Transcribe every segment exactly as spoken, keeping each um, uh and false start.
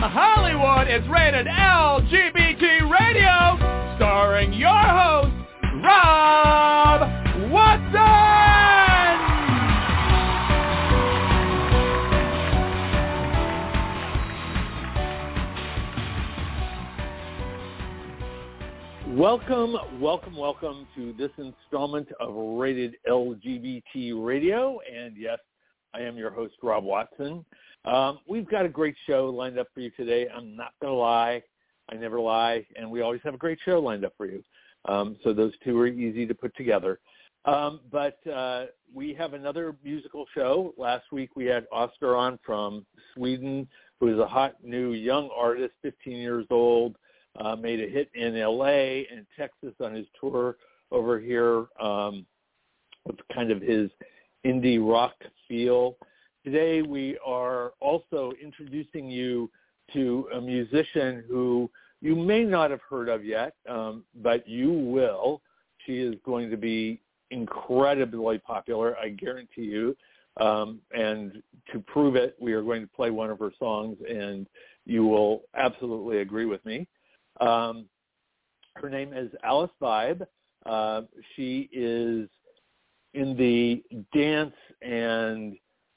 Hollywood is rated L G B T Radio, starring your host, Rob Watson! Welcome, welcome, welcome to this installment of Rated L G B T Radio, and yes, I am your host, Rob Watson. Um, we've got a great show lined up for you today. I'm not going to lie. I never lie, and we always have a great show lined up for you. Um, so those two are easy to put together. Um, but uh, we have another musical show. Last week we had Oscar on from Sweden, who is a hot new young artist, fifteen years old, uh, made a hit in L A and Texas on his tour over here um, with kind of his indie rock feel. Today we are also introducing you to a musician who you may not have heard of yet, um, but you will. She is going to be incredibly popular, I guarantee you. Um, and to prove it, we are going to play one of her songs, and you will absolutely agree with me. Um, her name is Alice Vibe. Uh, she is in the dance and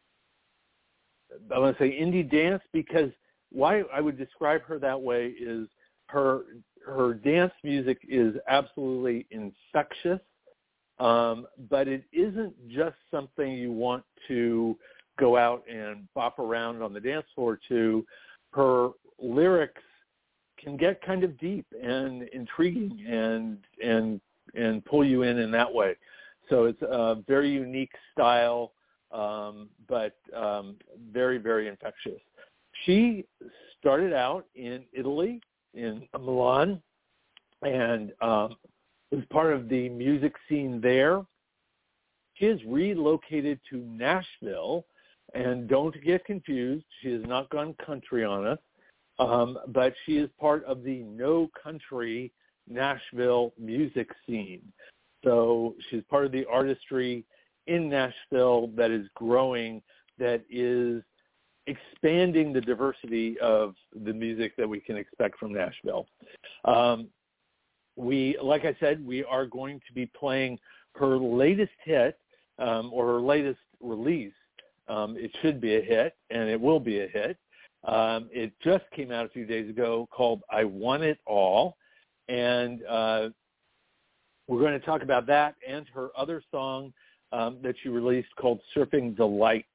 I want to say indie dance, because why I would describe her that way is her her dance music is absolutely infectious, um, but it isn't just something you want to go out and bop around on the dance floor to. Her lyrics can get kind of deep and intriguing and and and pull you in in that way. So it's a very unique style, um, but um, very, very infectious. She started out in Italy, in Milan, and um, was part of the music scene there. She has relocated to Nashville, and don't get confused, she has not gone country on us, um, but she is part of the No Country Nashville music scene. So she's part of the artistry in Nashville that is growing, that is expanding the diversity of the music that we can expect from Nashville. Um, we, like I said, we are going to be playing her latest hit, um, or her latest release. Um, it should be a hit, and it will be a hit. Um, it just came out a few days ago, called I Want It All, and uh, we're going to talk about that and her other song um, that she released called Surfing Delight.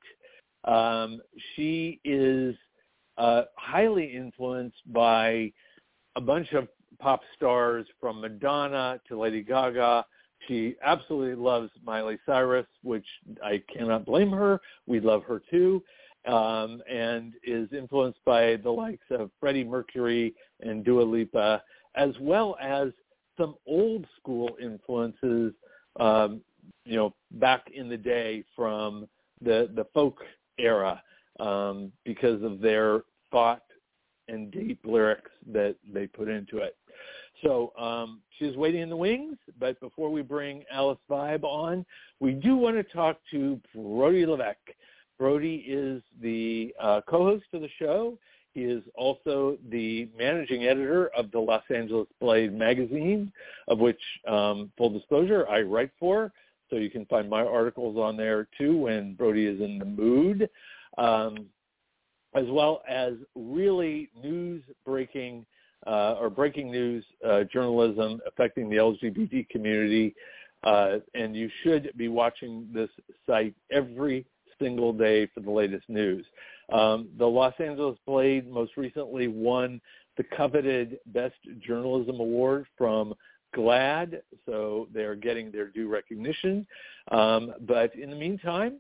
Um, she is uh, highly influenced by a bunch of pop stars, from Madonna to Lady Gaga. She absolutely loves Miley Cyrus, which I cannot blame her. We love her too, um, and is influenced by the likes of Freddie Mercury and Dua Lipa, as well as some old school influences, um, you know, back in the day from the the folk era, um, because of their thought and deep lyrics that they put into it. So um, she's waiting in the wings, but before we bring Alice Vibe on, we do want to talk to Brody Levesque. Brody is the uh, co-host of the show. He is also the managing editor of the Los Angeles Blade magazine, of which, um, full disclosure, I write for. So you can find my articles on there, too, when Brody is in the mood, um, as well as really news-breaking uh, or breaking news uh, journalism affecting the L G B T community. Uh, and you should be watching this site every single day for the latest news. Um, the Los Angeles Blade most recently won the coveted Best Journalism Award from GLAAD, so they're getting their due recognition. Um, but in the meantime,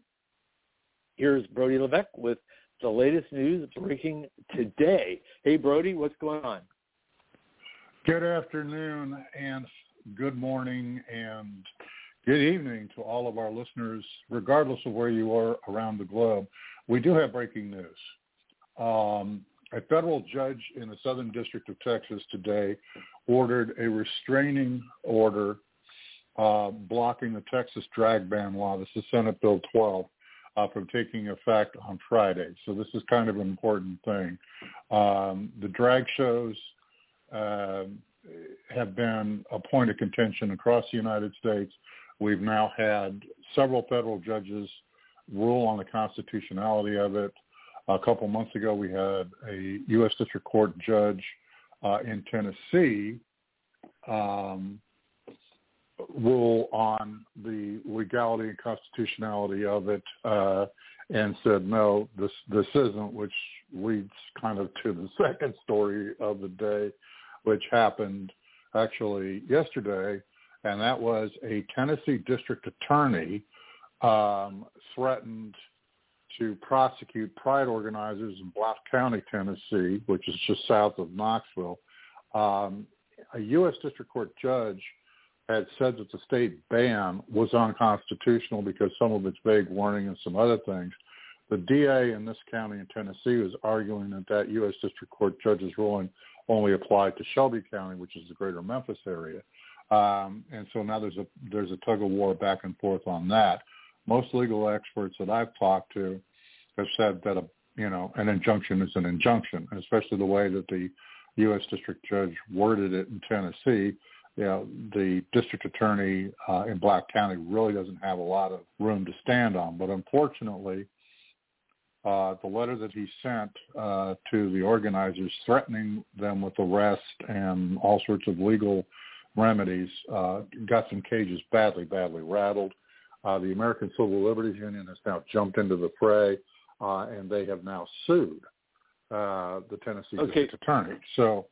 here's Brody Levesque with the latest news breaking today. Hey, Brody, what's going on? Good afternoon and good morning and good evening to all of our listeners, regardless of where you are around the globe. We do have breaking news. Um, a federal judge in the Southern District of Texas today ordered a restraining order uh, blocking the Texas drag ban law. This is Senate Bill twelve. uh, from taking effect on Friday. So this is kind of an important thing. Um, the drag shows uh, have been a point of contention across the United States. We've now had several federal judges rule on the constitutionality of it. A couple months ago, we had a U S District Court judge uh, in Tennessee um, rule on the legality and constitutionality of it uh, and said, no, this this isn't, which leads kind of to the second story of the day, which happened actually yesterday, and that was a Tennessee district attorney um, threatened to prosecute pride organizers in Blount County, Tennessee, which is just south of Knoxville. Um, a U S District Court judge had said that the state ban was unconstitutional because some of its vague warning and some other things. The D A in this county in Tennessee was arguing that that U S District Court judge's ruling only applied to Shelby County, which is the greater Memphis area. Um, and so now there's a there's a tug of war back and forth on that. Most legal experts that I've talked to have said that a you know an injunction is an injunction, especially the way that the U S District Judge worded it in Tennessee. You know, the district attorney uh, in Black County really doesn't have a lot of room to stand on. But unfortunately, uh, the letter that he sent uh, to the organizers threatening them with arrest and all sorts of legal remedies uh, got some cages badly, badly rattled. Uh, the American Civil Liberties Union has now jumped into the fray, uh, and they have now sued uh, the Tennessee okay. district attorney. So,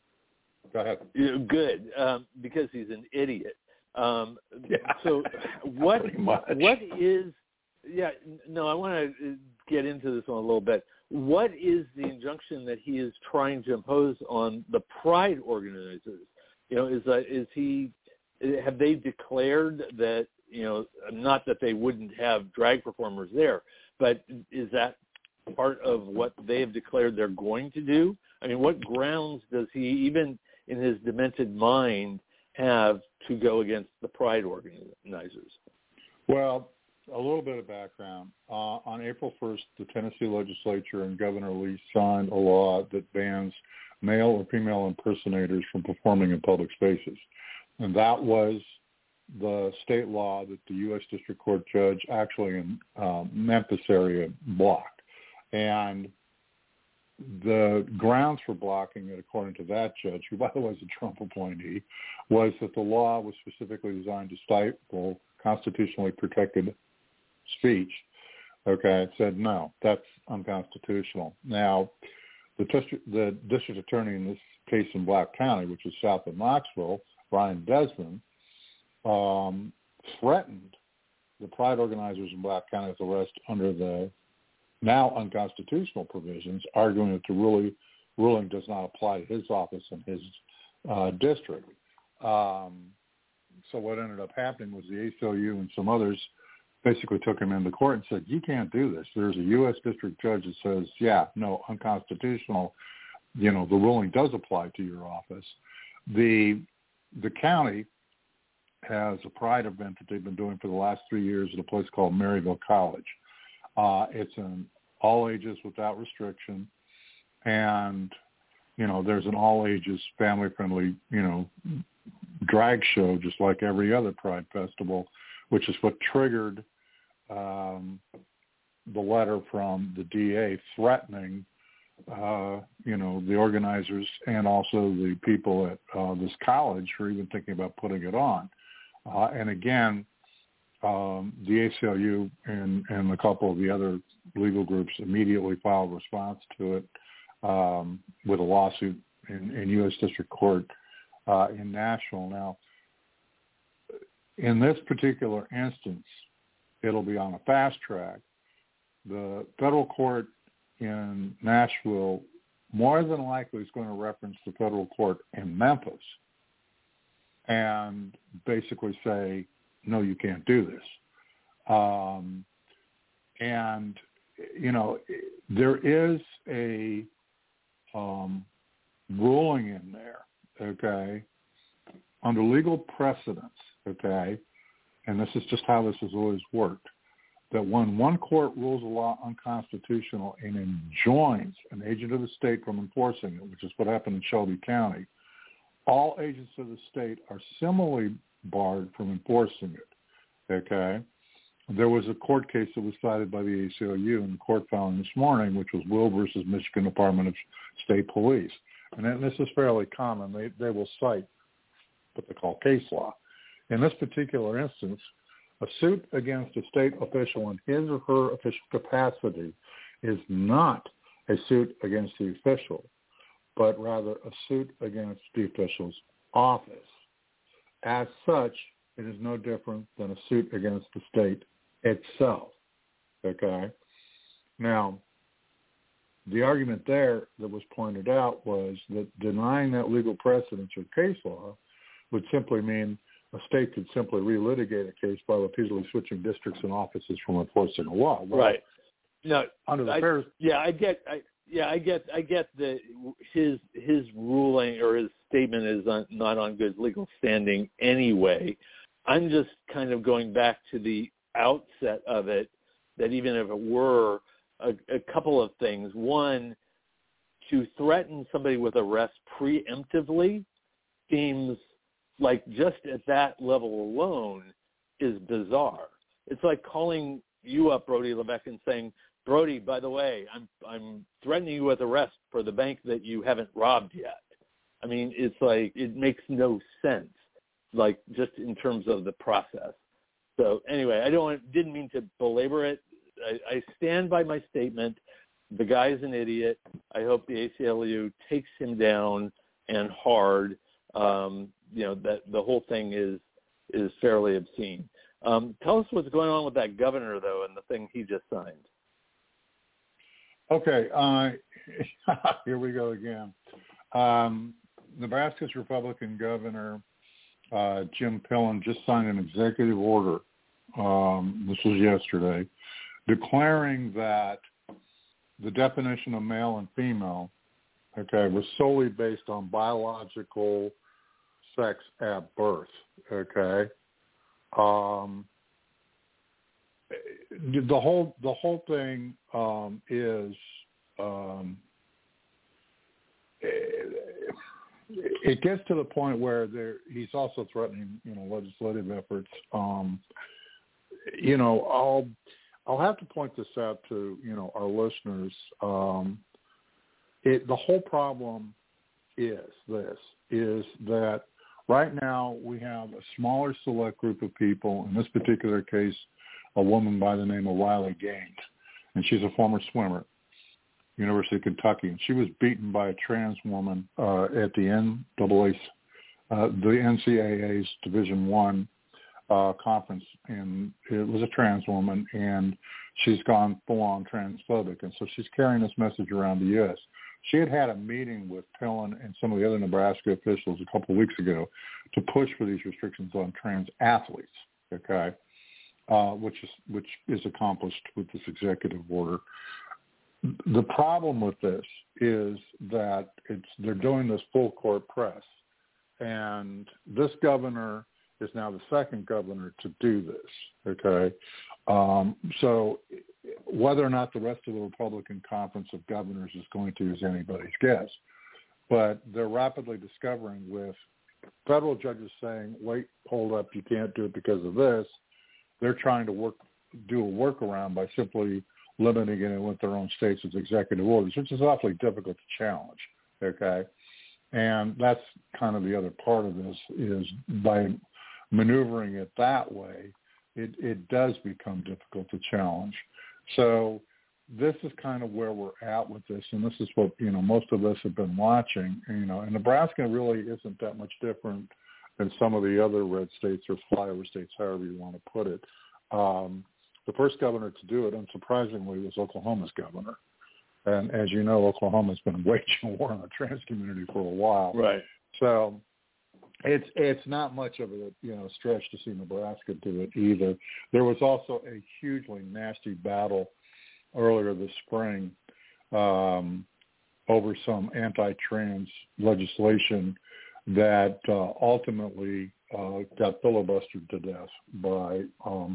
go ahead. Good, um, because he's an idiot. Um, yeah. So, what what is? Yeah, no, I want to get into this one a little bit. What is the injunction that he is trying to impose on the pride organizers? You know, is uh, is he? Have they declared that? You know, not that they wouldn't have drag performers there, but is that part of what they have declared they're going to do? I mean, what grounds does he, even in his demented mind, have to go against the pride organizers? Well, a little bit of background. Uh, on April first, the Tennessee legislature and Governor Lee signed a law that bans male or female impersonators from performing in public spaces. And that was the state law that the U S District Court judge actually in um, Memphis area blocked. And the grounds for blocking it, according to that judge, who by the way is a Trump appointee, was that the law was specifically designed to stifle constitutionally protected speech. Okay, it said no, that's unconstitutional. Now, the district, the district attorney in this case in Black County, which is south of Knoxville, Brian Desmond, um, threatened the pride organizers in Black County with arrest under the now unconstitutional provisions, arguing that the ruling, ruling does not apply to his office and his uh, district. Um, so what ended up happening was the A C L U and some others basically took him into court and said, you can't do this. There's a U S district judge that says, yeah, no, unconstitutional. You know, the ruling does apply to your office. The the county has a pride event that they've been doing for the last three years at a place called Maryville College. Uh, it's an all ages without restriction, and you know there's an all ages family friendly you know drag show just like every other Pride festival, which is what triggered um, the letter from the D A threatening uh, you know the organizers and also the people at uh, this college who are even thinking about putting it on. Uh, and again, um, the A C L U and, and a couple of the other legal groups immediately filed a response to it um, with a lawsuit in, in U S District Court uh, in Nashville. Now, in this particular instance, it'll be on a fast track. The federal court in Nashville more than likely is going to reference the federal court in Memphis and basically say, no, you can't do this. Um, and, you know, there is a um, ruling in there, okay, under legal precedence, okay, and this is just how this has always worked. that when one court rules a law unconstitutional and enjoins an agent of the state from enforcing it, which is what happened in Shelby County, all agents of the state are similarly barred from enforcing it, okay? There was a court case that was cited by the A C L U in the court filing this morning, which was Will versus Michigan Department of State Police. And this is fairly common. They, they will cite what they call case law. In this particular instance, a suit against a state official in his or her official capacity is not a suit against the official, but rather a suit against the official's office. As such, it is no different than a suit against the state itself, okay? Now, the argument there that was pointed out was that denying that legal precedence or case law would simply mean a state could simply relitigate a case by repeatedly switching districts and offices from enforcing a law. Well, right. No, under the I, fair... yeah, I get, I, yeah, I get, I get that his his ruling or his statement is on, not on good legal standing anyway. I'm just kind of going back to the outset of it, that even if it were a, a couple of things. One, to threaten somebody with arrest preemptively seems like just at that level alone is bizarre. It's like calling you up, Brody Levesque, and saying, Brody, by the way, I'm I'm threatening you with arrest for the bank that you haven't robbed yet. I mean, it's like, it makes no sense, like just in terms of the process. So anyway, I don't didn't mean to belabor it. I, I stand by my statement. The guy's an idiot. I hope the A C L U takes him down and hard. Um, you know, that the whole thing is is fairly obscene. Um, tell us what's going on with that governor, though, and the thing he just signed. Okay, uh, here we go again. Um, Nebraska's Republican governor, uh, Jim Pillen, just signed an executive order, um, this was yesterday, declaring that the definition of male and female, okay, was solely based on biological sex at birth, okay? Um, the whole the whole thing um, is um, it gets to the point where there he's also threatening, you know, legislative efforts. Um, you know, I'll I'll have to point this out to, you know, our listeners. Um, it the whole problem is this is that right now we have a smaller select group of people. In this particular case, a woman by the name of Riley Gaines, and she's a former swimmer, University of Kentucky, and she was beaten by a trans woman uh, at the N double A, uh, the N C A A's Division One uh, conference, and it was a trans woman, and she's gone full-on transphobic, and so she's carrying this message around the U S She had had a meeting with Pillen and some of the other Nebraska officials a couple of weeks ago to push for these restrictions on trans athletes, okay? Uh, which is which is accomplished with this executive order. The problem with this is that it's they're doing this full court press, and this governor is now the second governor to do this. Okay, um, so whether or not the rest of the Republican Conference of Governors is going to is anybody's guess, but they're rapidly discovering with federal judges saying, "Wait, hold up, you can't do it because of this." They're trying to work, do a workaround by simply limiting it with their own states as executive orders, which is awfully difficult to challenge, okay? And that's kind of the other part of this is by maneuvering it that way, it, it does become difficult to challenge. So this is kind of where we're at with this, and this is what, you know, most of us have been watching, you know, and Nebraska really isn't that much different than some of the other red states or flyover states, however you want to put it. Um, the first governor to do it, unsurprisingly, was Oklahoma's governor. And as you know, Oklahoma's been waging war on the trans community for a while. Right. So it's it's not much of a you know stretch to see Nebraska do it either. There was also a hugely nasty battle earlier this spring um, over some anti-trans legislation that uh, ultimately uh, got filibustered to death by um,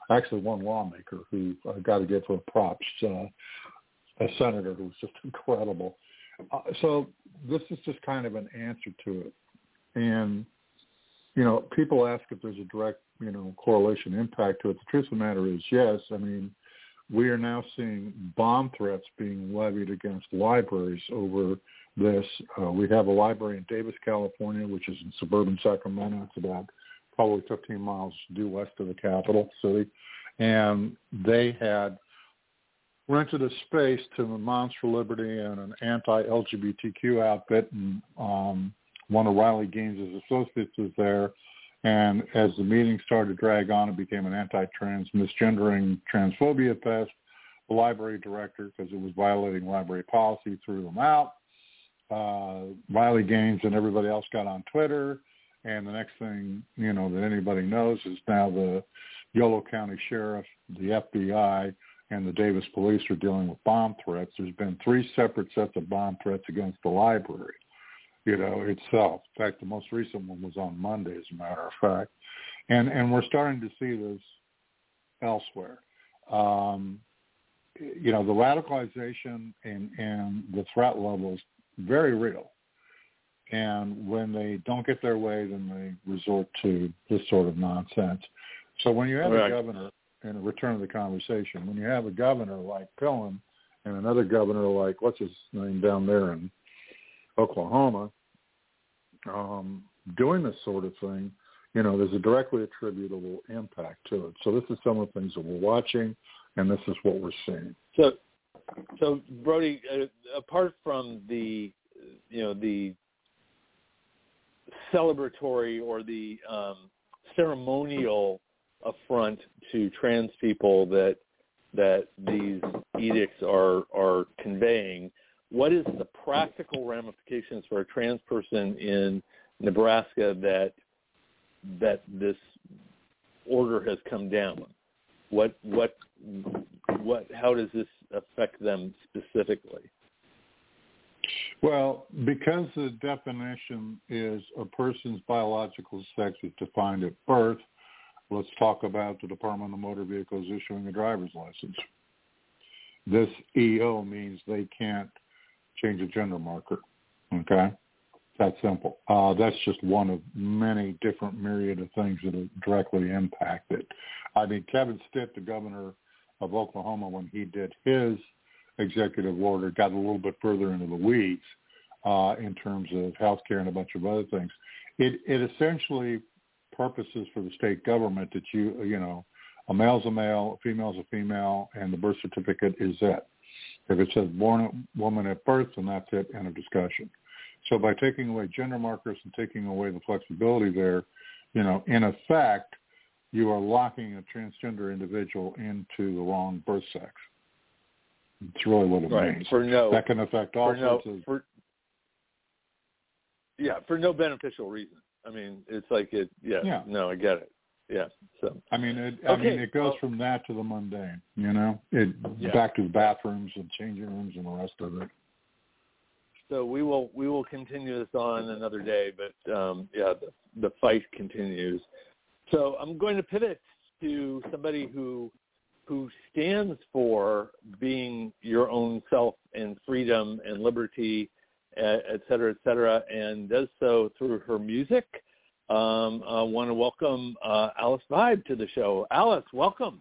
actually one lawmaker who I got to give her props, uh, a senator who was just incredible. Uh, so this is just kind of an answer to it. And, you know, people ask if there's a direct, you know, correlation impact to it. The truth of the matter is yes. I mean, we are now seeing bomb threats being levied against libraries over this. Uh, we have a library in Davis, California, which is in suburban Sacramento. It's about probably fifteen miles due west of the capital city. And they had rented a space to the Moms for Liberty and an anti-L G B T Q outfit, and um, one of Riley Gaines' associates was there. And as the meeting started to drag on, it became an anti-trans, misgendering, transphobia fest. The library director, because it was violating library policy, threw them out. Uh, Riley Gaines and everybody else got on Twitter, and the next thing, you know, that anybody knows is now the Yolo County Sheriff, the F B I, and the Davis Police are dealing with bomb threats. There's been three separate sets of bomb threats against the library, you know, itself. In fact, the most recent one was on Monday, as a matter of fact. And and we're starting to see this elsewhere. Um, you know, the radicalization and, and the threat level is very real. And when they don't get their way, then they resort to this sort of nonsense. So when you have right. a governor, and a return to the conversation, when you have a governor like Pillen and another governor like, what's his name down there in Oklahoma, um, doing this sort of thing, you know, there's a directly attributable impact to it. So this is some of the things that we're watching, and this is what we're seeing. So, so Brody, uh, apart from the, you know, the celebratory or the um, ceremonial affront to trans people that that these edicts are are conveying, what is the practical ramifications for a trans person in Nebraska that that this order has come down? What what what how does this affect them specifically? Well, because the definition is a person's biological sex is defined at birth, let's talk about the Department of Motor Vehicles issuing a driver's license. This E O means they can't change a gender marker, okay? That's simple. Uh, that's just one of many different myriad of things that are directly impacted. I mean, Kevin Stitt, the governor of Oklahoma, when he did his executive order, got a little bit further into the weeds uh, in terms of health care and a bunch of other things. It, it essentially purposes for the state government that you, you know, a male's a male, a female's a female, and the birth certificate is it. If it says born a woman at birth, then that's it, end of discussion. So by taking away gender markers and taking away the flexibility there, you know, in effect, you are locking a transgender individual into the wrong birth sex. It's really what it right. means. For no, that can affect all for sorts no, of... For, yeah, for no beneficial reason. I mean, it's like it. Yeah, yeah. No, I get it. Yeah. So. I mean, it. I okay. mean, it goes well, from that to the mundane. You know, it yeah. back to the bathrooms and changing rooms and the rest of it. So we will we will continue this on another day, but um, yeah, the, the fight continues. So I'm going to pivot to somebody who who stands for being your own self and freedom and liberty, et cetera, et cetera, and does so through her music. Um, I want to welcome uh, Alice Vibe to the show. Alice, welcome.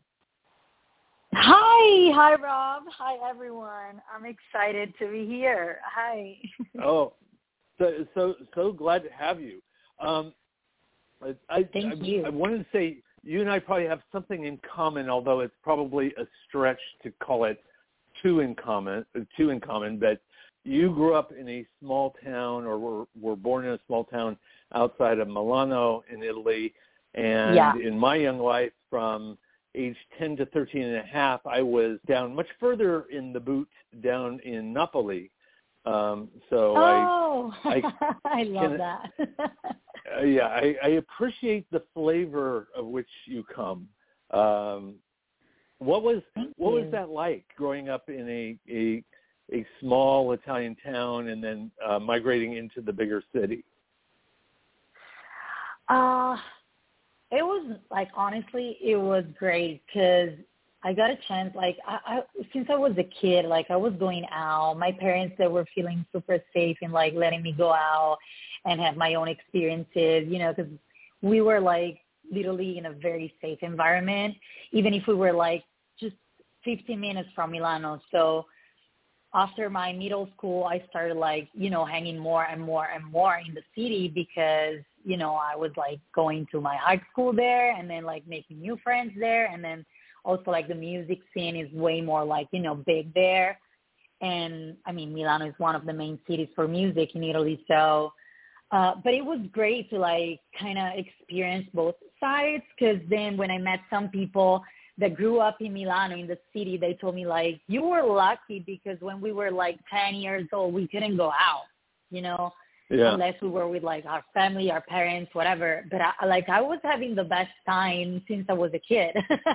Hi. Hi, Rob. Hi, everyone. I'm excited to be here. Hi. oh, so, so so glad to have you. Um, I, I, Thank I, you. I wanted to say you and I probably have something in common, although it's probably a stretch to call it two in common, two in common, but you grew up in a small town or were, were born in a small town outside of Milano in Italy. And yeah. in my young life, from age ten to thirteen and a half, I was down much further in the boot, down in Napoli. Um, so oh, I, I, I love can, that. uh, yeah, I, I appreciate the flavor of which you come. Um, what was Thank what you. was that like growing up in a a, a small Italian town and then uh, migrating into the bigger city? Uh, it was like, honestly, it was great because I got a chance, like, I, I, since I was a kid, like, I was going out. My parents, they were feeling super safe in, like, letting me go out and have my own experiences, you know, because we were, like, literally in a very safe environment, even if we were, like, just fifteen minutes from Milano. So after my middle school, I started, like, you know, hanging more and more and more in the city because, you know, I was, like, going to my high school there and then, like, making new friends there. And then also, like, the music scene is way more, like, you know, big there. And, I mean, Milano is one of the main cities for music in Italy. So, uh, but it was great to, like, kind of experience both sides because then when I met some people that grew up in Milano, in the city, they told me, like, you were lucky because when we were, like, ten years old, we couldn't go out, you know, yeah. unless we were with, like, our family, our parents, whatever. But, I, like, I was having the best time since I was a kid.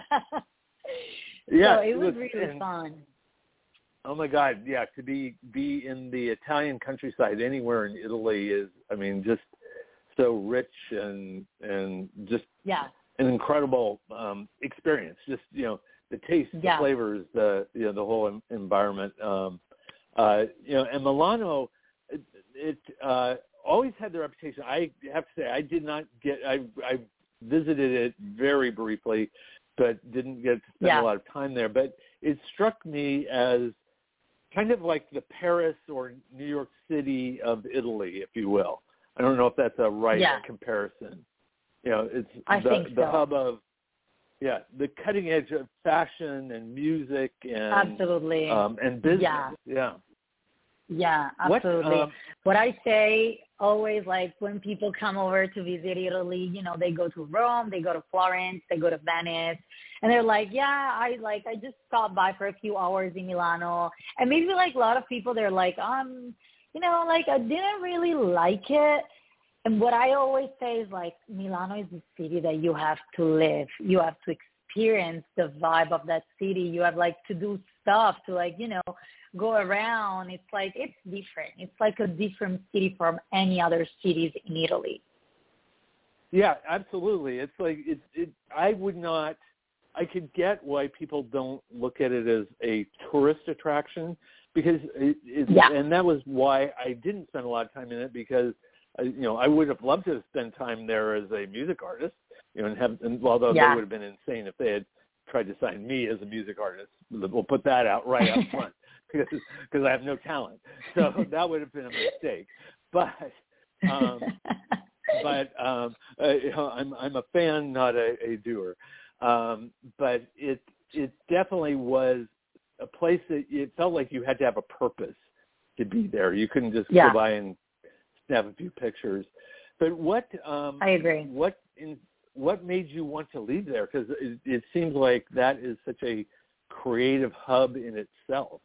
Yeah, so it was look, really and, fun. Oh, my God, yeah, to be be in the Italian countryside anywhere in Italy is, I mean, just so rich and and just yeah. an incredible um, experience. Just, you know, the taste, yeah. the flavors, the, you know, the whole em- environment. Um, uh, you know, and Milano, it, it uh, always had the reputation. I have to say, I did not get, I, I visited it very briefly, but didn't get to spend yeah. a lot of time there. But it struck me as kind of like the Paris or New York City of Italy, if you will. I don't know if that's a right yeah. comparison. You know, it's I the, think the so. hub of, yeah, the cutting edge of fashion and music and absolutely um, and business. Yeah. Yeah. Yeah, absolutely. What, um, what I say always, like, when people come over to visit Italy, you know, they go to Rome, they go to Florence, they go to Venice, and they're like, yeah, I like, I just stopped by for a few hours in Milano. And maybe, like, a lot of people, they're like, um, you know, like, I didn't really like it. And what I always say is, like, Milano is a city that you have to live. You have to experience the vibe of that city. You have, like, to do stuff to, like, you know, go around. It's like, it's different. It's like a different city from any other cities in Italy. Yeah, absolutely. It's like, it, it, I would not, I could get why people don't look at it as a tourist attraction because it, it's, yeah. and that was why I didn't spend a lot of time in it because, uh, you know, I would have loved to spend time there as a music artist, you know, and have, and although yeah. they would have been insane if they had tried to sign me as a music artist. We'll put that out right up front. Because because I have no talent, so that would have been a mistake. But um, but um, uh, you know, I'm I'm a fan, not a, a doer. Um, but it it definitely was a place that it felt like you had to have a purpose to be there. You couldn't just yeah. go by and snap a few pictures. But what um, I agree. What in what made you want to leave there? Because it, it seems like that is such a creative hub in itself.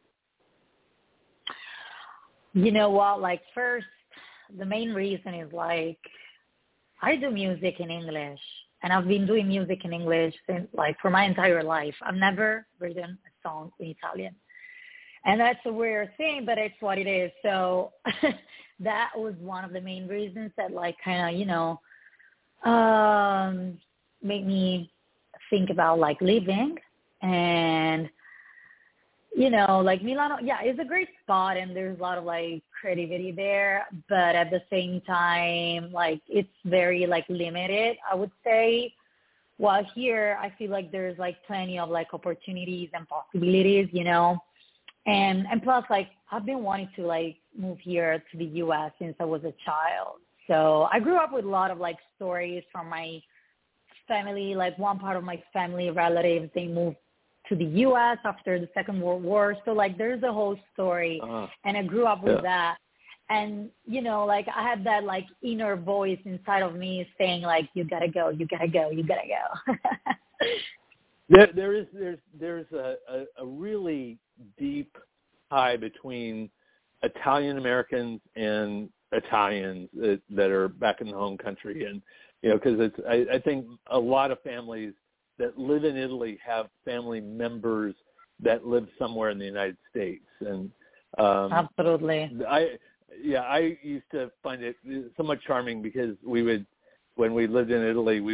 You know what, like, first, the main reason is, like, I do music in English, and I've been doing music in English since, like, for my entire life. I've never written a song in Italian. And that's a weird thing, but it's what it is. So that was one of the main reasons that, like, kind of, you know, um, made me think about, like, leaving. And you know, like, Milano, yeah, it's a great spot, and there's a lot of, like, creativity there. But at the same time, like, it's very, like, limited, I would say. While here, I feel like there's, like, plenty of, like, opportunities and possibilities, you know. And and plus, like, I've been wanting to, like, move here to the U S since I was a child. So I grew up with a lot of, like, stories from my family. Like, one part of my family relatives, they moved to the U S after the Second World War. So, like, there's a whole story, uh-huh. and I grew up with yeah. that. And, you know, like, I had that, like, inner voice inside of me saying, like, you gotta go, you gotta go, you gotta go. there, there is, there's, there's a, a, a really deep tie between Italian Americans and Italians that, that are back in the home country. And, you know, because it's, I, I think a lot of families that live in Italy have family members that live somewhere in the United States. And um, absolutely. I, yeah, I used to find it somewhat charming because we would, when we lived in Italy, we would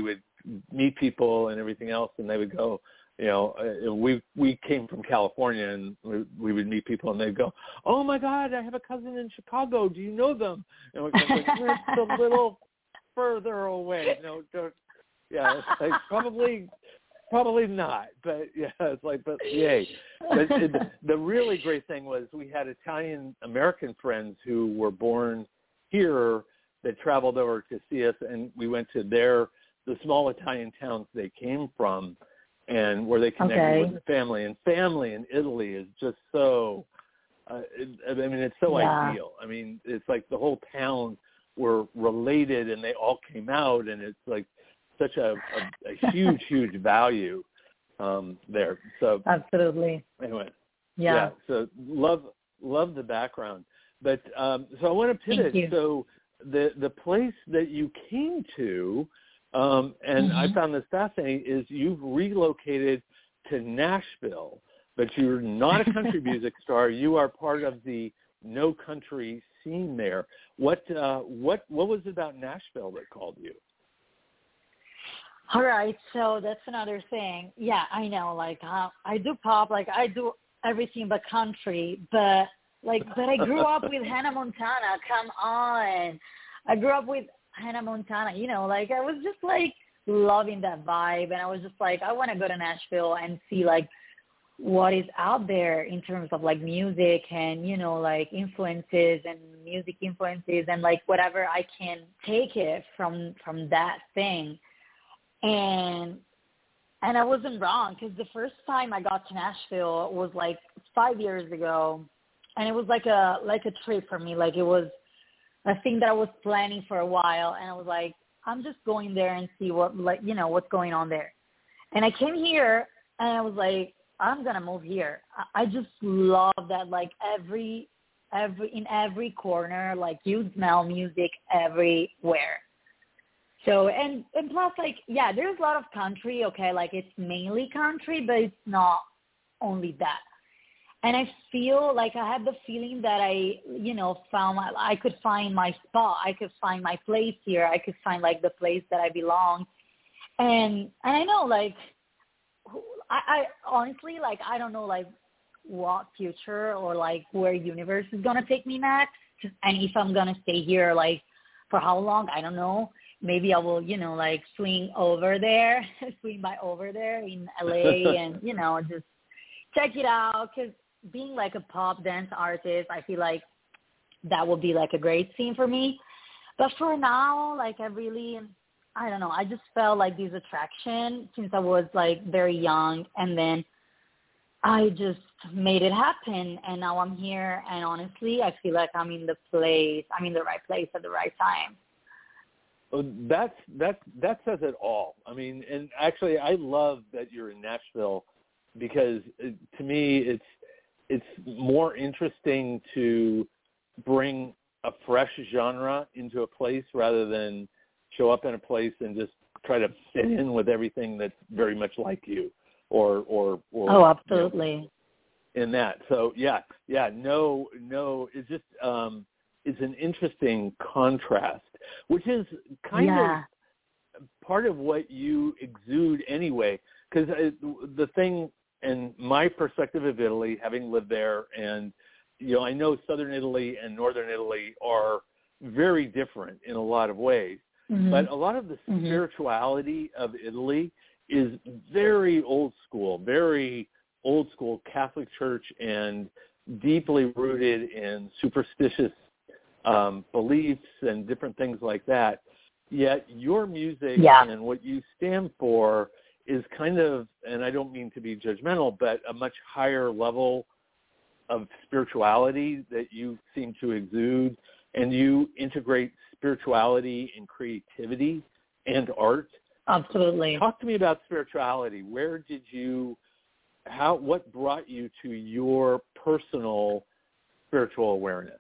meet people and everything else, and they would go, you know, uh, we we came from California, and we, we would meet people, and they'd go, "Oh my God, I have a cousin in Chicago. Do you know them?" And we're like, "It's a little further away." No, don't. Yeah, it's like probably, probably not. But yeah, it's like, but yay. But it, the really great thing was we had Italian American friends who were born here that traveled over to see us, and we went to their the small Italian towns they came from. And where they connected okay. with the family. And family in Italy is just so, uh, it, I mean, it's so yeah. ideal. I mean, it's like the whole town were related and they all came out, and it's like such a, a, a huge, huge value um, there. So absolutely. Anyway, yeah. yeah. So love, love the background. But um, so I want to pivot. So the the place that you came to, Um, and mm-hmm. I found this fascinating, is you've relocated to Nashville, but you're not a country music star. You are part of the no country scene there. What uh, what what was it about Nashville that called you? All right, so that's another thing. Yeah, I know. Like uh, I do pop, like I do everything but country, but like but I grew up with Hannah Montana. Come on, I grew up with Hannah Montana, you know, like I was just like loving that vibe, and I was just like, I want to go to Nashville and see like what is out there in terms of like music and, you know, like influences and music influences and like whatever I can take it from from that thing. And and I wasn't wrong, because the first time I got to Nashville was like five years ago, and it was like a like a trip for me. Like it was a thing that I was planning for a while, and I was like, I'm just going there and see what, like, you know, what's going on there. And I came here, and I was like, I'm gonna move here. I, I just love that, like every, every in every corner, like you smell music everywhere. So and and plus, like, yeah, there's a lot of country. Okay, like it's mainly country, but it's not only that. And I feel like I had the feeling that I, you know, found my, I could find my spot. I could find my place here. I could find like the place that I belong. And and I know, like, I, I honestly, like, I don't know, like, what future or like where universe is gonna take me next, and if I'm gonna stay here, like, for how long, I don't know. Maybe I will, you know, like swing over there, swing by over there in L A, and you know, just check it out, because being like a pop dance artist, I feel like that would be like a great scene for me. But for now, like I really, I don't know, I just felt like this attraction since I was like very young, and then I just made it happen, and now I'm here, and honestly, I feel like I'm in the place, I'm in the right place at the right time. Well, that's, that, that says it all. I mean, and actually I love that you're in Nashville, because it, to me, it's, it's more interesting to bring a fresh genre into a place rather than show up in a place and just try to fit in with everything that's very much like you, or, or, or oh, absolutely. You know, in that. So yeah, yeah, no, no, it's just, um, it's an interesting contrast, which is kind yeah. of part of what you exude anyway. Because the thing, and my perspective of Italy, having lived there, and, you know, I know Southern Italy and Northern Italy are very different in a lot of ways, mm-hmm. but a lot of the mm-hmm. spirituality of Italy is very old school, very old school Catholic Church, and deeply rooted in superstitious um, beliefs and different things like that. Yet your music yeah. and what you stand for is kind of, and I don't mean to be judgmental, but a much higher level of spirituality that you seem to exude, and you integrate spirituality and creativity and art. Absolutely. Talk to me about spirituality. Where did you, how, what brought you to your personal spiritual awareness?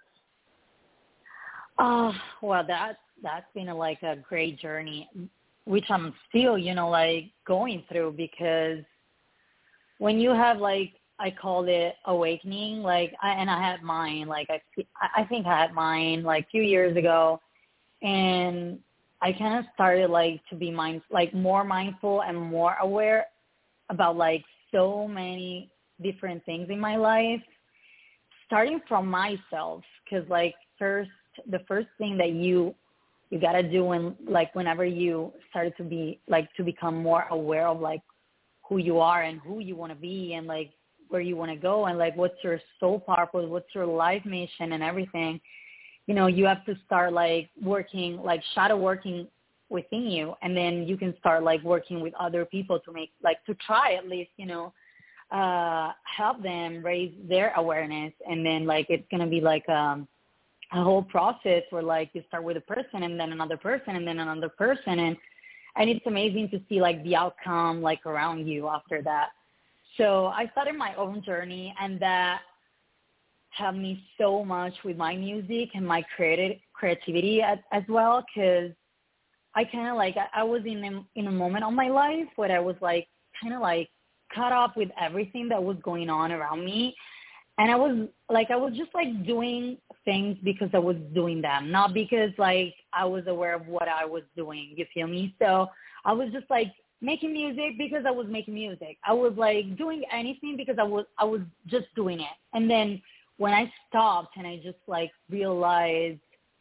Uh, well, that, that's been a, like a great journey, which I'm still, you know, like going through, because when you have like, I call it awakening, like, I, and I had mine, like, I, I think I had mine like a few years ago, and I kind of started like to be mind, like more mindful and more aware about like so many different things in my life, starting from myself. Cause like first, the first thing that you, you got to do when like, whenever you started to be like, to become more aware of like who you are and who you want to be and like where you want to go and like, what's your soul purpose, what's your life mission and everything, you know, you have to start like working, like shadow working within you. And then you can start like working with other people to make, like to try at least, you know, uh, help them raise their awareness. And then like, it's going to be like um, a whole process where like you start with a person and then another person and then another person. And, and it's amazing to see like the outcome like around you after that. So I started my own journey, and that helped me so much with my music and my creative creativity as, as well. Cause I kind of like, I, I was in a, in a moment of my life where I was like, kind of like caught up with everything that was going on around me. And I was like, I was just like doing things because I was doing them, not because like I was aware of what I was doing. You feel me? So I was just like making music because I was making music. I was like doing anything because I was, I was just doing it. And then when I stopped and I just like realized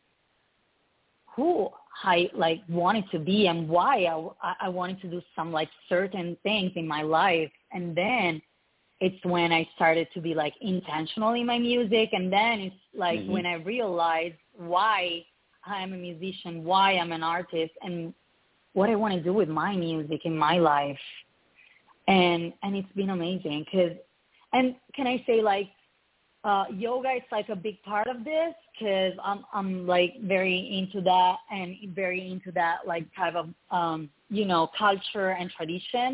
who I like wanted to be and why I, I wanted to do some like certain things in my life. And then it's when I started to be like intentional in my music. And then it's like mm-hmm. when I realized why I'm a musician, why I'm an artist, and what I want to do with my music in my life. And, and it's been amazing. Cause, and can I say like, Uh, yoga is like a big part of this because I'm I'm like very into that and very into that like type of um, you know culture and tradition.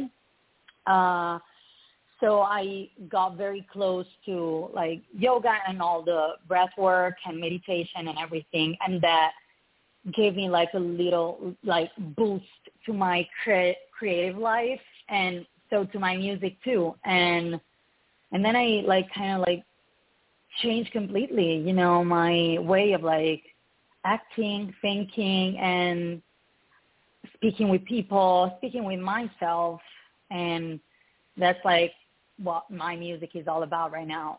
Uh, so I got very close to like yoga and all the breath work and meditation and everything, and that gave me like a little like boost to my cre- creative life and so to my music too. And and then I like kind of like changed completely, you know, my way of like acting, thinking, and speaking with people, speaking with myself. And that's like what my music is all about right now.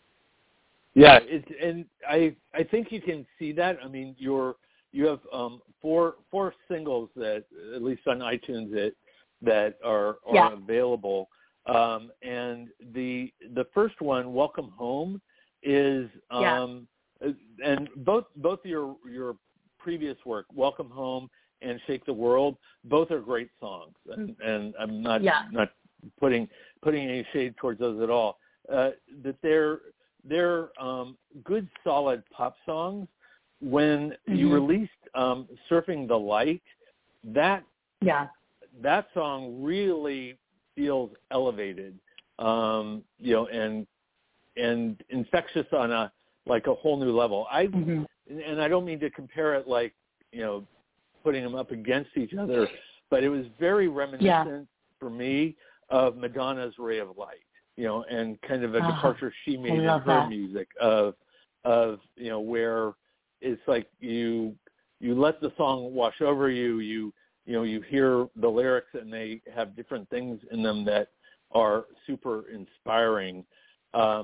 Yeah. It's, and I, I think you can see that. I mean, you're, you have um, four, four singles that at least on iTunes that, that are, are yeah. available. Um, and the, the first one, Welcome Home, is um yeah. and both both your your previous work, Welcome Home and Shake the World, both are great songs, and, and I'm not yeah. not putting putting any shade towards those at all. Uh, that they're they're um, good solid pop songs. When mm-hmm. you released um, Surfing the Light, that yeah that song really feels elevated, um, you know, and and infectious on a like a whole new level. I mm-hmm. and I don't mean to compare it like, you know, putting them up against each other, but it was very reminiscent yeah. for me of Madonna's Ray of Light, you know, and kind of a oh, departure she made in her that. music of of you know where it's like you you let the song wash over you, you you know you hear the lyrics and they have different things in them that are super inspiring. Um,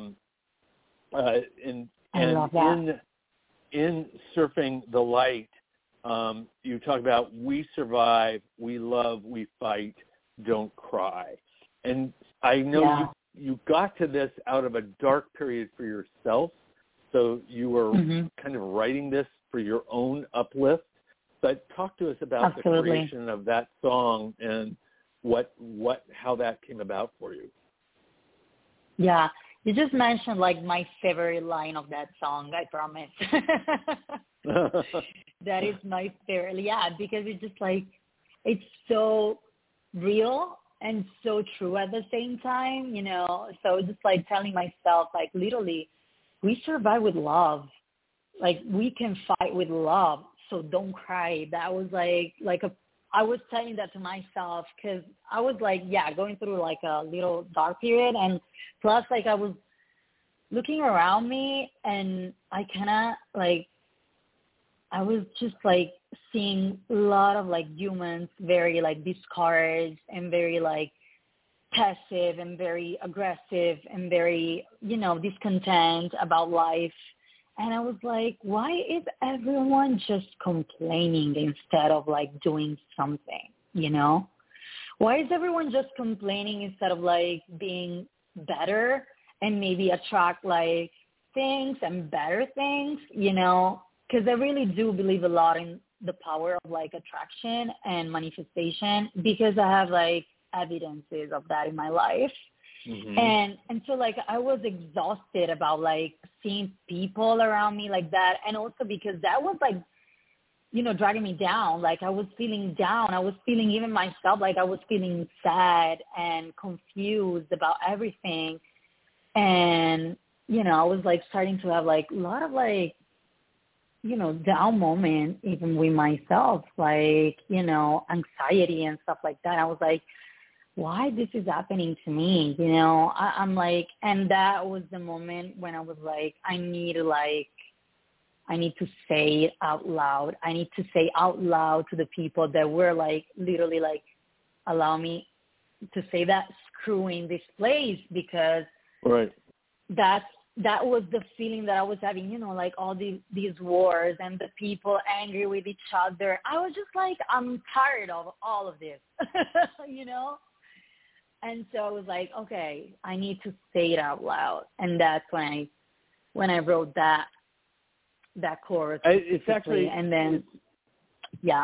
uh, in, and in, in Surfing the Light, um, you talk about we survive, we love, we fight, don't cry. And I know yeah. you, you got to this out of a dark period for yourself. So you were mm-hmm. kind of writing this for your own uplift. But talk to us about Absolutely. the creation of that song and what, what, how that came about for you. Yeah. You just mentioned like my favorite line of that song, I promise. That is my favorite. Yeah, because it's just like, it's so real and so true at the same time, you know. So just like telling myself, like literally, we survive with love. Like we can fight with love. So don't cry. That was like, like a, I was telling that to myself because I was like, yeah, going through like a little dark period. And plus like I was looking around me and I kind of like I was just like seeing a lot of like humans very like discouraged and very like passive and very aggressive and very, you know, discontent about life. And I was like, why is everyone just complaining instead of like doing something, you know? Why is everyone just complaining instead of like being better and maybe attract like things and better things, you know? Because I really do believe a lot in the power of like attraction and manifestation, because I have like evidences of that in my life. Mm-hmm. And and so like I was exhausted about like seeing people around me like that, and also because that was like, you know, dragging me down. Like I was feeling down. I was feeling even myself, like I was feeling sad and confused about everything. And, you know, I was like starting to have like a lot of like, you know, down moments even with myself, like, you know, anxiety and stuff like that. I was like, why this is happening to me? You know, I, I'm like, and that was the moment when I was like, I need to like, I need to say it out loud. I need to say out loud to the people that were like, literally like, allow me to say that, screwing this place, because right. that's, that was the feeling that I was having, you know, like all these, these wars and the people angry with each other. I was just like, I'm tired of all of this, you know? And so I was like, okay, I need to say it out loud. And that's when I, when I wrote that, that chorus. I, it's actually, and then, yeah.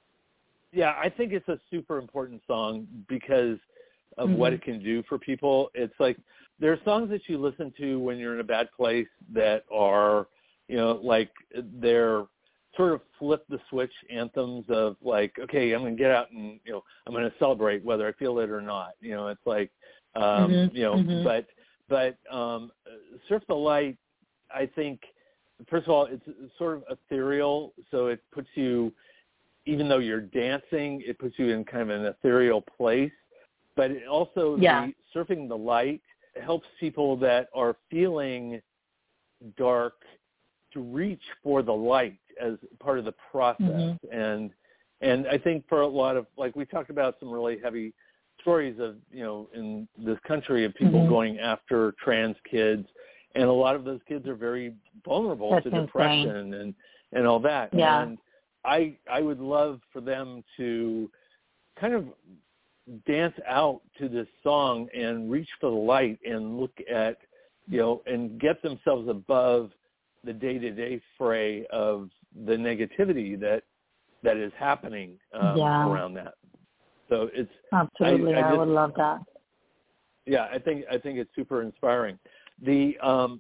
Yeah, I think it's a super important song because of mm-hmm. what it can do for people. It's like, there are songs that you listen to when you're in a bad place that are, you know, like they're sort of flip the switch anthems of like, okay, I'm going to get out and, you know, I'm going to celebrate whether I feel it or not. You know, it's like, um, mm-hmm. you know, mm-hmm. but, but um, Surf the Light, I think, first of all, it's sort of ethereal. So it puts you, even though you're dancing, it puts you in kind of an ethereal place. But it also, yeah. the Surfing the Light helps people that are feeling dark to reach for the light as part of the process. Mm-hmm. And and I think for a lot of, like we talked about some really heavy stories of, you know, in this country of people mm-hmm. going after trans kids. And a lot of those kids are very vulnerable That's to insane. depression and, and all that. Yeah. And I I would love for them to kind of dance out to this song and reach for the light and look at, you know, and get themselves above the day-to-day fray of the negativity that that is happening um, yeah. around that. So it's absolutely. I, I, just, I would love that. Yeah, I think I think it's super inspiring. The um,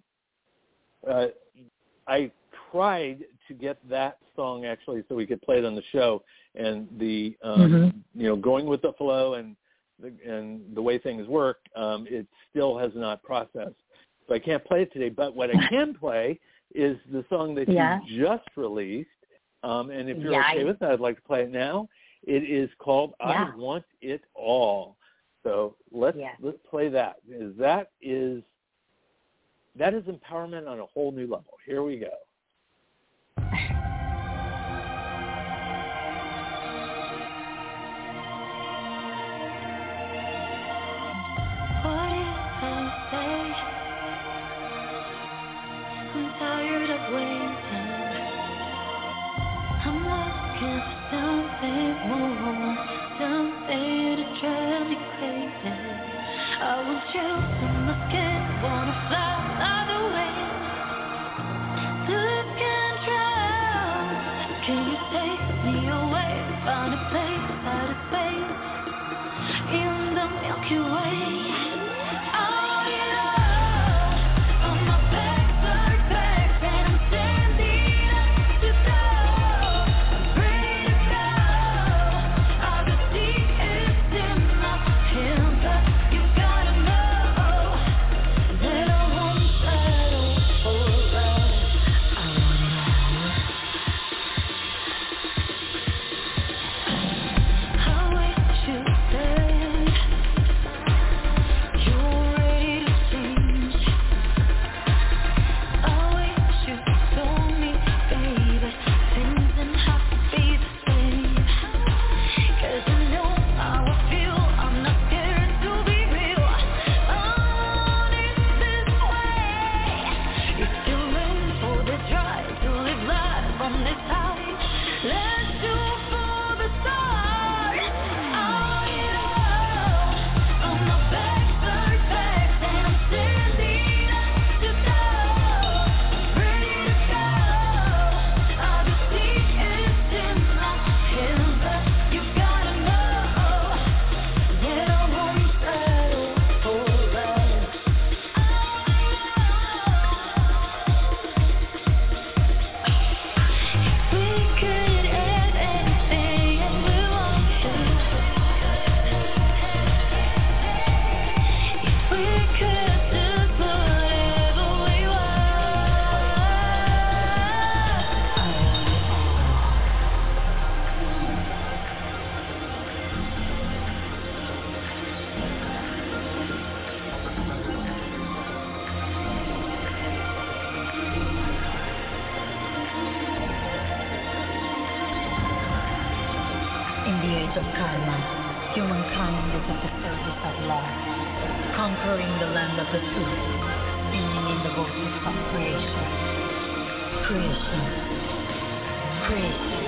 uh, I tried to get that song actually so we could play it on the show, and the um, mm-hmm. you know, going with the flow and the, and the way things work, um, it still has not processed. So I can't play it today. But what I can play is the song that yeah. you just released. Um, and if you're yeah, okay I... with that, I'd like to play it now. It is called yeah. I Want It All. So let's yeah. let's play that. Because that is that is empowerment on a whole new level. Here we go. That I won't of karma, humankind is at the service of love, conquering the land of the truth, being in the vortex of creation. Creation. Creation.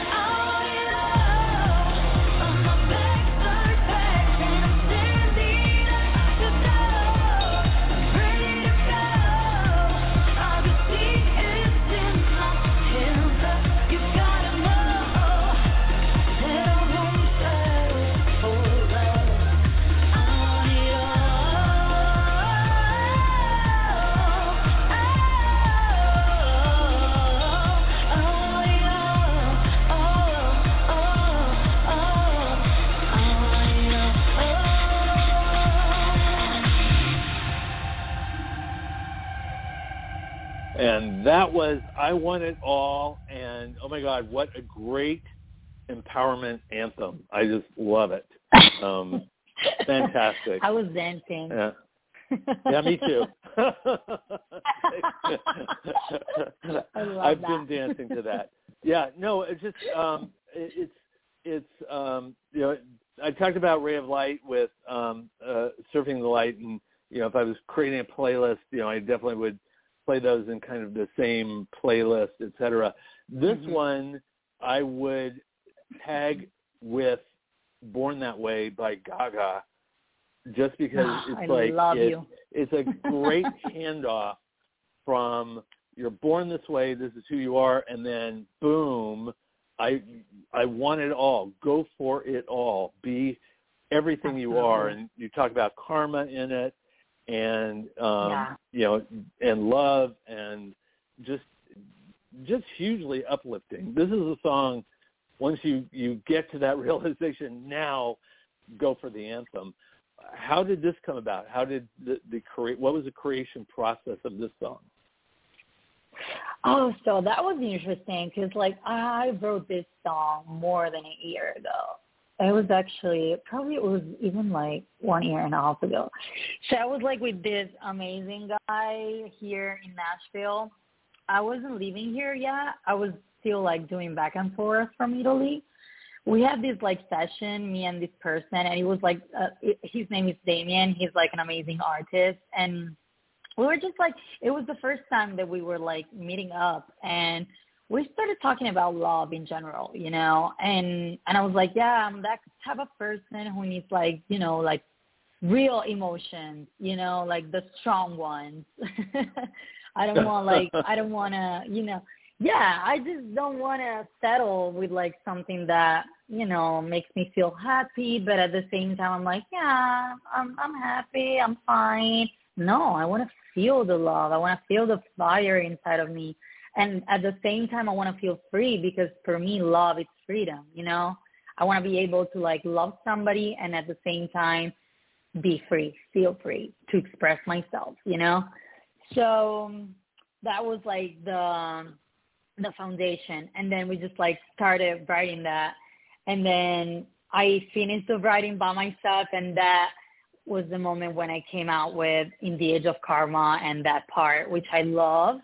And that was I Want It All, and oh my God, what a great empowerment anthem. I just love it. Um, fantastic. I was dancing. Yeah, yeah me too. I love I've that. been dancing to that. Yeah, no, it's just, um, it, it's, it's, um, you know, I talked about Ray of Light with um, uh, Surfing the Light, and, you know, if I was creating a playlist, you know, I definitely would play those in kind of the same playlist, et cetera. This mm-hmm. one I would tag with Born That Way by Gaga, just because oh, it's I like love it, you. it's a great handoff from you're born this way, this is who you are, and then boom, I I want it all. Go for it all. Be everything Absolutely. You are. And you talk about karma in it, and um, yeah. you know, and love, and just just hugely uplifting. This is a song. Once you, you get to that realization, now go for the anthem. How did this come about? How did the, the create? What was the creation process of this song? Oh, so that was interesting because, like, I wrote this song more than a year ago. It was actually, probably it was even like one year and a half ago. So I was like with this amazing guy here in Nashville. I wasn't living here yet. I was still like doing back and forth from Italy. We had this like session, me and this person, and it was like, uh, it, his name is Damien. He's like an amazing artist. And we were just like, it was the first time that we were like meeting up, and we started talking about love in general, you know, and, and I was like, yeah, I'm that type of person who needs like, you know, like real emotions, you know, like the strong ones. I don't want like, I don't want to, you know, yeah, I just don't want to settle with like something that, you know, makes me feel happy, but at the same time, I'm like, yeah, I'm, I'm happy, I'm fine. No, I want to feel the love. I want to feel the fire inside of me. And at the same time, I want to feel free, because for me, love is freedom, you know. I want to be able to, like, love somebody and at the same time be free, feel free to express myself, you know. So that was, like, the the foundation. And then we just, like, started writing that. And then I finished the writing by myself, and that was the moment when I came out with In the Age of Karma and that part, which I love.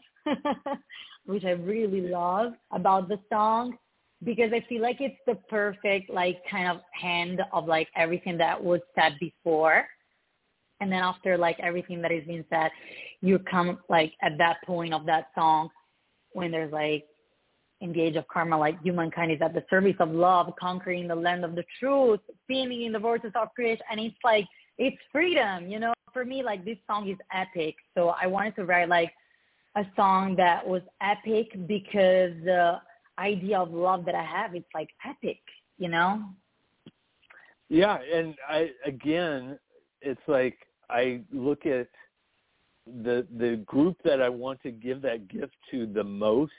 which I really love about the song, because I feel like it's the perfect, like, kind of hand of, like, everything that was said before. And then after, like, everything that has been said, you come, like, at that point of that song when there's, like, in the age of karma, like, humankind is at the service of love, conquering the land of the truth, spinning in the vortex of creation. And it's, like, it's freedom, you know. For me, like, this song is epic. So I wanted to write, like, a song that was epic because the idea of love that I have, it's like epic, you know? Yeah. And I, again, it's like, I look at the, the group that I want to give that gift to the most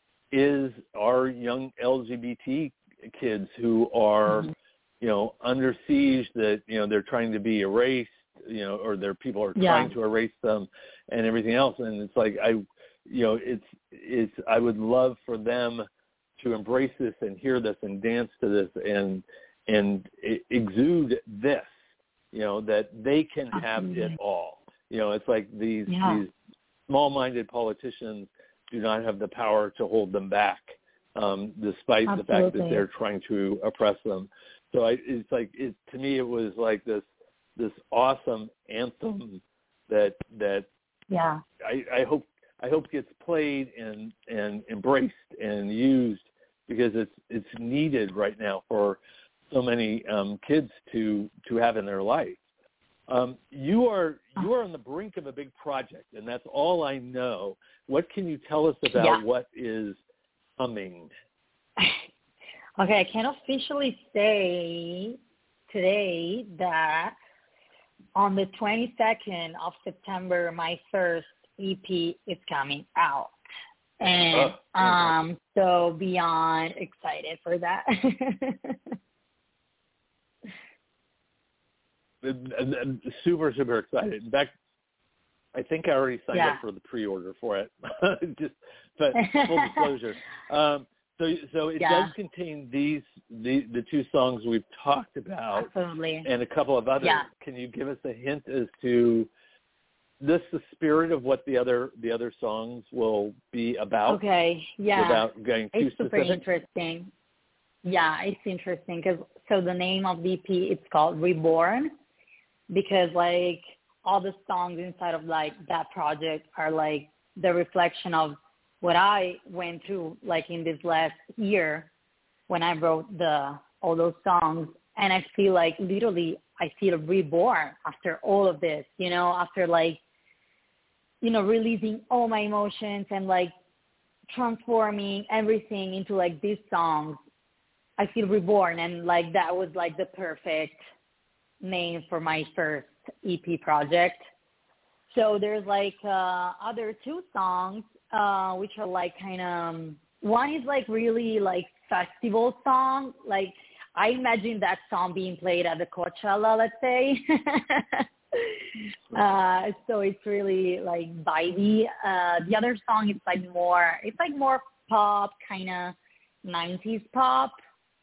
is our young L G B T kids who are, mm-hmm. you know, under siege, that, you know, they're trying to be erased, you know, or their people are yeah. trying to erase them and everything else. And it's like, I, you know, it's, it's, I would love for them to embrace this and hear this and dance to this and, and exude this, you know, that they can have Absolutely. It all. You know, it's like these, yeah. these small-minded politicians do not have the power to hold them back, um, despite Absolutely. the fact that they're trying to oppress them. So I, it's like it to me. It was like this this awesome anthem that that yeah. I, I hope I hope gets played and, and embraced and used because it's it's needed right now for so many um, kids to to have in their life. Um, you are you are on the brink of a big project, and that's all I know. What can you tell us about yeah. what is coming? Okay, I can officially say today that on the twenty-second of September, my first E P is coming out. And oh, um, so beyond excited for that. super, super excited. In fact, I think I already signed yeah. up for the pre-order for it. Just, but full disclosure. Um, so, so it yeah. does contain these the the two songs we've talked about, Absolutely. and a couple of others. Yeah. Can you give us a hint as to this the spirit of what the other the other songs will be about? Okay. Yeah. Without going too it's super specific. interesting. Yeah, it's interesting because so the name of the E P it's called Reborn because like all the songs inside of like that project are like the reflection of what I went through like in this last year when I wrote the all those songs, and I feel like literally I feel reborn after all of this, you know, after like, you know, releasing all my emotions and like transforming everything into like these songs. I feel reborn, and like that was like the perfect name for my first E P project. So there's like uh, other two songs uh, which are like kind of, one is like really like festival song. Like I imagine that song being played at the Coachella, let's say. uh, so it's really like vibey. Uh, the other song is like more, it's like more pop, kind of nineties pop.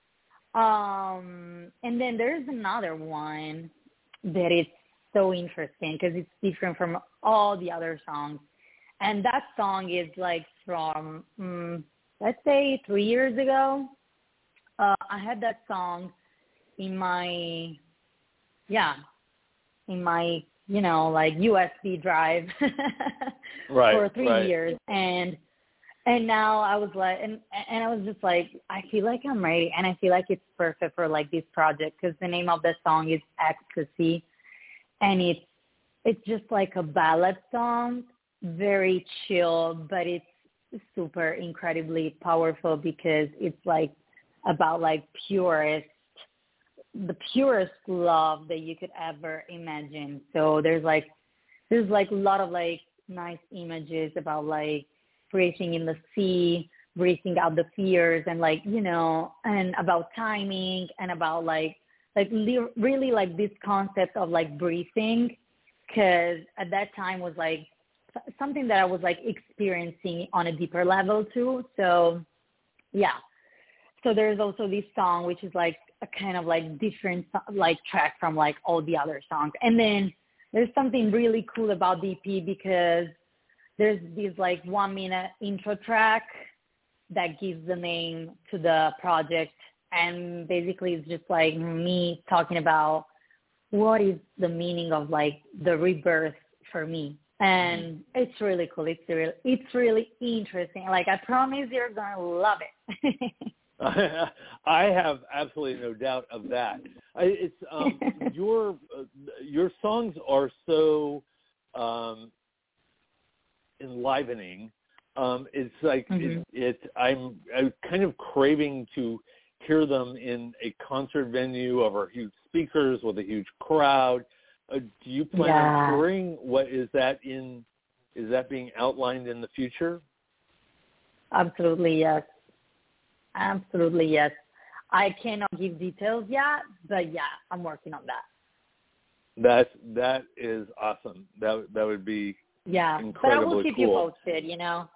Um, and then there's another one that is so interesting because it's different from all the other songs. And that song is like from, um, let's say, three years ago. Uh, I had that song in my, yeah, in my, you know, like U S B drive right, for three right. years. And And now I was like, and and I was just like, I feel like I'm ready, and I feel like it's perfect for like this project because the name of the song is Ecstasy, and it's it's just like a ballad song, very chill, but it's super incredibly powerful because it's like about like purest, the purest love that you could ever imagine. So there's like there's like a lot of like nice images about like breathing in the sea, breathing out the fears, and like, you know, and about timing and about like, like li- really like this concept of like breathing, because at that time was like something that I was like experiencing on a deeper level too. So yeah. So there's also this song, which is like a kind of like different like track from like all the other songs. And then there's something really cool about the E P because there's this like one minute intro track that gives the name to the project. And basically it's just like me talking about what is the meaning of like the rebirth for me. And it's really cool. It's really, it's really interesting. Like I promise you're going to love it. I have absolutely no doubt of that. I, it's um, your uh, your songs are so um, enlivening. Um, it's like mm-hmm. it, it. I'm, I'm kind of craving to hear them in a concert venue over huge speakers with a huge crowd. Uh, do you plan yeah. on touring? What is that in? Is that being outlined in the future? Absolutely yes. Absolutely yes. I cannot give details yet, but yeah, I'm working on that. That that is awesome. That that would be yeah. incredibly But I will keep cool. you posted. You know.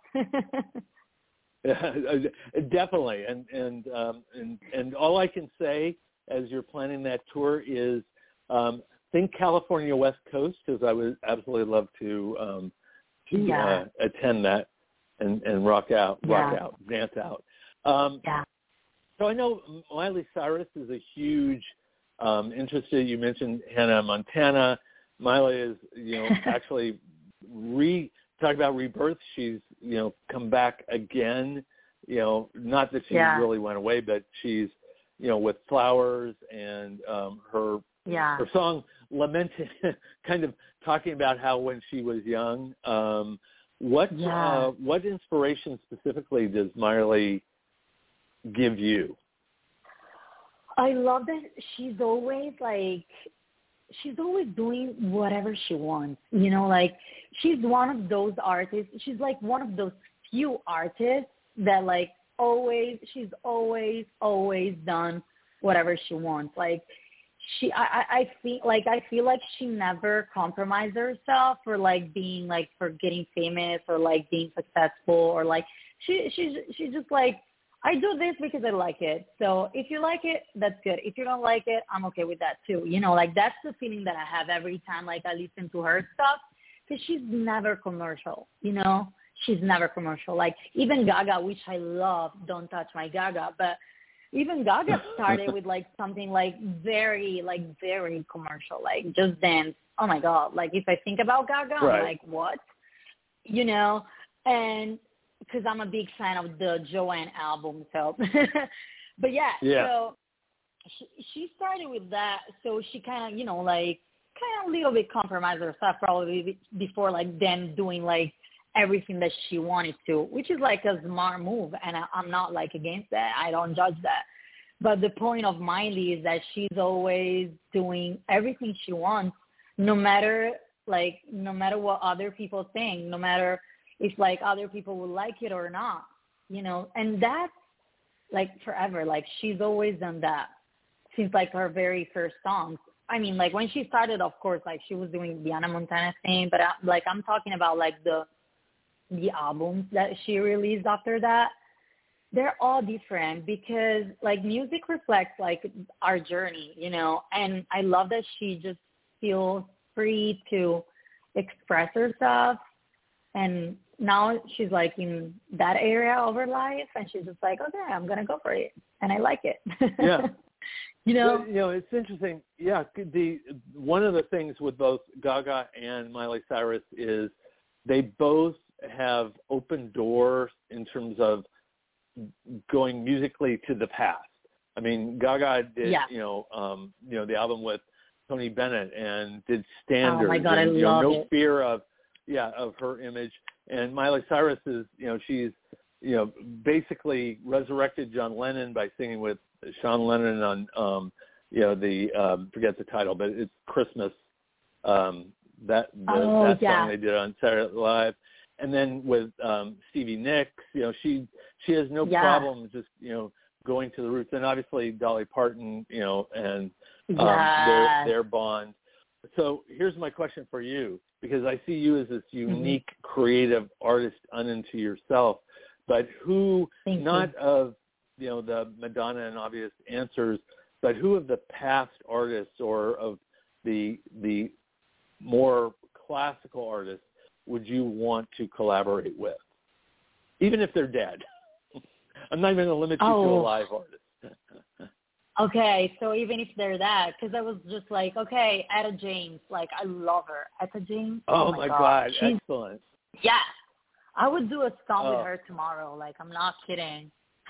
Yeah, definitely. And and um, and and all I can say as you're planning that tour is um, think California West Coast, because I would absolutely love to um, to yeah. uh, attend that and, and rock out, rock yeah. out, dance out. Um, yeah. So I know Miley Cyrus is a huge um, interested. You mentioned Hannah Montana. Miley is, you know, actually re talk about rebirth. She's, you know, come back again. You know, not that she yeah. really went away, but she's, you know, with Flowers and um, her yeah. her song lamenting, kind of talking about how when she was young. Um, what yeah. uh, what inspiration specifically does Miley give you? I love that she's always like, she's always doing whatever she wants. You know, like she's one of those artists. She's like one of those few artists that like always, she's always, always done whatever she wants. Like she, I, I I feel like, I feel like she never compromised herself for like being like, for getting famous or like being successful or like, she, she's, she's just like, I do this because I like it. So if you like it, that's good. If you don't like it, I'm okay with that too. You know, like that's the feeling that I have every time like I listen to her stuff, because she's never commercial, you know? She's never commercial. Like even Gaga, which I love, Don't Touch My Gaga, but even Gaga started with like something like very, like very commercial, like Just Dance. Oh my God. Like if I think about Gaga, right. I'm like, what? You know? And because I'm a big fan of the Joanne album, so. But yeah, yeah, so she, she started with that, so she kind of, you know, like, kind of a little bit compromised herself probably before, like, then doing, like, everything that she wanted to, which is, like, a smart move, and I, I'm not, like, against that. I don't judge that. But the point of Miley is that she's always doing everything she wants, no matter, like, no matter what other people think, no matter if like other people will like it or not, you know, and that's like forever. Like she's always done that since like her very first songs. I mean, like when she started, of course, like she was doing the Hannah Montana thing, but I, like I'm talking about like the the albums that she released after that. They're all different because like music reflects like our journey, you know, and I love that she just feels free to express herself. And now she's like in that area of her life, and she's just like, okay, I'm gonna go for it, and I like it. Yeah, you know, well, you know, it's interesting. Yeah, the one of the things with both Gaga and Miley Cyrus is they both have open doors in terms of going musically to the past. I mean, Gaga did, yeah. you know, um, you know, the album with Tony Bennett and did Standards. Oh my God, and, I you love know, no it. fear of. Yeah, of her image. And Miley Cyrus is, you know, she's, you know, basically resurrected John Lennon by singing with Sean Lennon on, um, you know, the, um, forget the title, but it's Christmas, um, that the, oh, that yeah. song they did on Saturday Night Live. And then with um, Stevie Nicks, you know, she she has no yeah. problem just, you know, going to the roots. And obviously Dolly Parton, you know, and um, yeah. their their bond. So here's my question for you, because I see you as this unique mm-hmm. creative artist unto yourself, but who, Thank not you. of, you know, the Madonna and Obvious Answers, but who of the past artists or of the the more classical artists would you want to collaborate with, even if they're dead? I'm not even going to limit you oh. to a live artist. Okay, so even if they're that, because I was just like, okay, Etta James, like I love her. Etta James. Oh, oh my, my God, God. She's, Excellent. Yeah, I would do a song oh. with her tomorrow. Like I'm not kidding.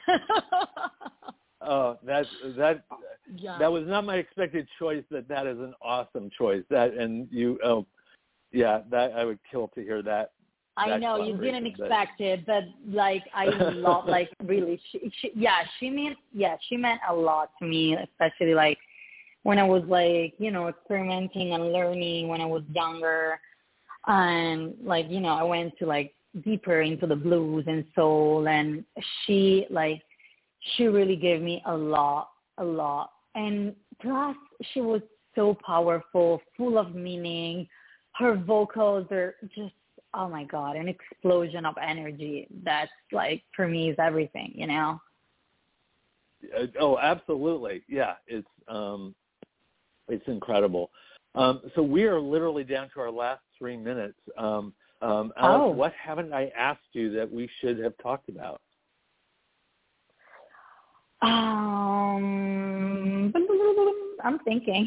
Oh, that that yeah. that was not my expected choice. That that is an awesome choice. That and you, oh, yeah, that I would kill to hear that. I know you didn't expect but... it, but like I love, like really, she, she, yeah, she meant, yeah, she meant a lot to me, especially like when I was like, you know, experimenting and learning when I was younger, and like, you know, I went to like deeper into the blues and soul, and she like, she really gave me a lot, a lot, and plus she was so powerful, full of meaning. Her vocals are just, oh my God, an explosion of energy. That's like, for me, is everything, you know? Uh, oh, absolutely. Yeah. It's, um, it's incredible. Um, so we are literally down to our last three minutes. Um, um, Alex, oh. what haven't I asked you that we should have talked about? Um, I'm thinking.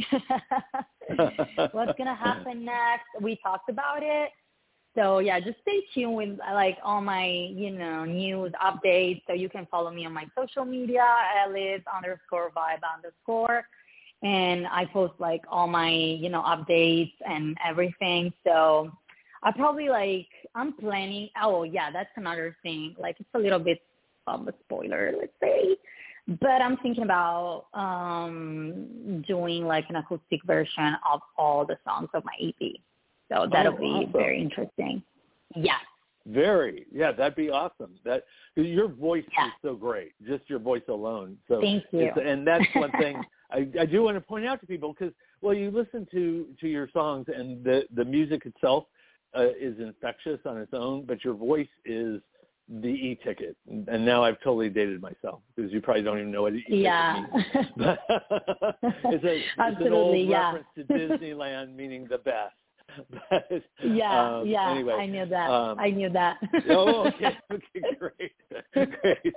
What's going to happen next? We talked about it. So, yeah, just stay tuned with, like, all my, you know, news updates. So you can follow me on my social media, Alice underscore vibe underscore. And I post, like, all my, you know, updates and everything. So I probably, like, I'm planning. Oh, yeah, that's another thing. Like, it's a little bit of a spoiler, let's say. But I'm thinking about um, doing, like, an acoustic version of all the songs of my E P. So that'll oh, be awesome. Very interesting. Yeah. Very. Yeah, that'd be awesome. That your voice yeah. is so great, just your voice alone. So thank you. And that's one thing I, I do want to point out to people because, well, you listen to, to your songs and the, the music itself uh, is infectious on its own, but your voice is the e-ticket. And now I've totally dated myself because you probably don't even know what e-ticket yeah. means. it's, a, it's Absolutely, an old yeah. reference to Disneyland, meaning the best. But, yeah, um, yeah, anyway, I knew that. Um, I knew that. oh, okay, okay, great, great.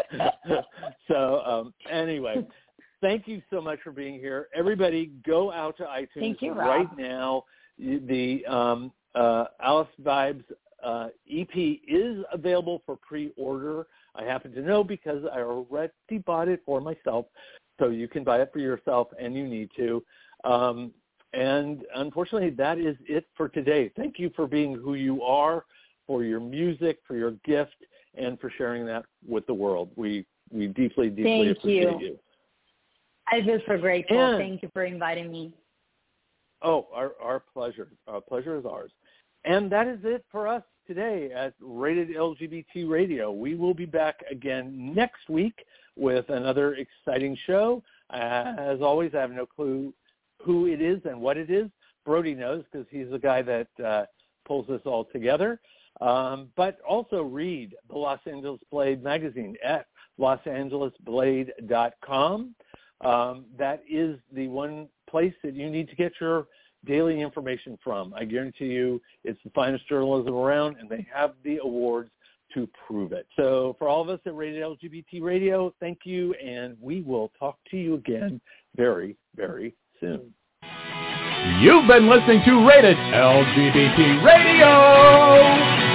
So, um, anyway, thank you so much for being here. Everybody, go out to iTunes thank you, right Rob. now. The um, uh, Alice Vibes uh, E P is available for pre-order. I happen to know because I already bought it for myself, so you can buy it for yourself, and you need to. Um, And unfortunately, that is it for today. Thank you for being who you are, for your music, for your gift, and for sharing that with the world. We we deeply, deeply Thank appreciate you. you. I feel so grateful. And, Thank you for inviting me. Oh, our, our pleasure. Our pleasure is ours. And that is it for us today at Rated L G B T Radio. We will be back again next week with another exciting show. Uh, as always, I have no clue who it is and what it is. Brody knows because he's the guy that uh, pulls this all together. Um, but also read the Los Angeles Blade magazine at los angeles blade dot com. Um, that is the one place that you need to get your daily information from. I guarantee you it's the finest journalism around, and they have the awards to prove it. So for all of us at Rated L G B T Radio, thank you, and we will talk to you again very, very soon. You've been listening to Rated L G B T Radio.